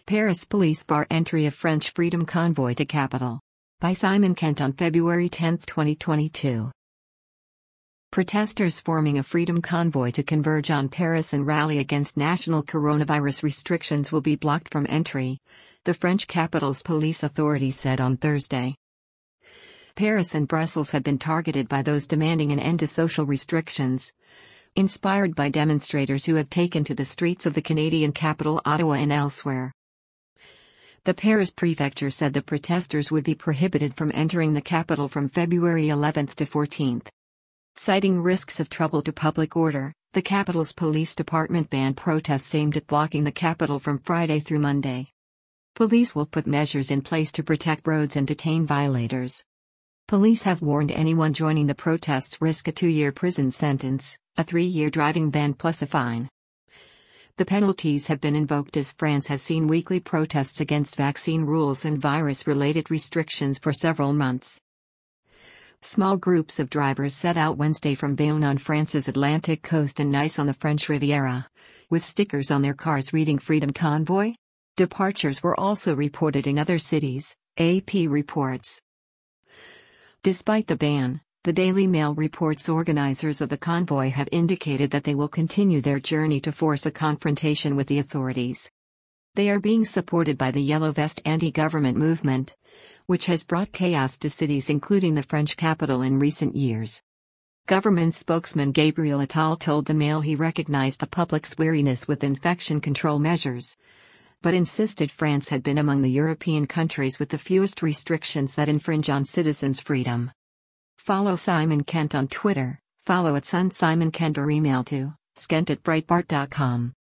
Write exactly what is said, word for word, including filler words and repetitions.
Paris police bar entry of French freedom convoy to capital. By Simon Kent on February tenth, twenty twenty-two. Protesters forming a freedom convoy to converge on Paris and rally against national coronavirus restrictions will be blocked from entry, the French capital's police authorities said on Thursday. Paris and Brussels have been targeted by those demanding an end to social restrictions, inspired by demonstrators who have taken to the streets of the Canadian capital Ottawa and elsewhere. The Paris prefecture said the protesters would be prohibited from entering the capital from February eleventh to fourteenth. Citing risks of trouble to public order, the capital's police department banned protests aimed at blocking the capital from Friday through Monday. Police will put measures in place to protect roads and detain violators. Police have warned anyone joining the protests risk a two-year prison sentence, a three-year driving ban plus a fine. The penalties have been invoked as France has seen weekly protests against vaccine rules and virus-related restrictions for several months. Small groups of drivers set out Wednesday from Bayonne on France's Atlantic coast and Nice on the French Riviera, with stickers on their cars reading Freedom Convoy. Departures were also reported in other cities, A P reports. Despite the ban, the Daily Mail reports organizers of the convoy have indicated that they will continue their journey to force a confrontation with the authorities. They are being supported by the Yellow Vest anti-government movement, which has brought chaos to cities including the French capital in recent years. Government spokesman Gabriel Attal told the Mail he recognized the public's weariness with infection control measures, but insisted France had been among the European countries with the fewest restrictions that infringe on citizens' freedom. Follow Simon Kent on Twitter, follow at Sun Simon Kent or email to skent at breitbart dot com.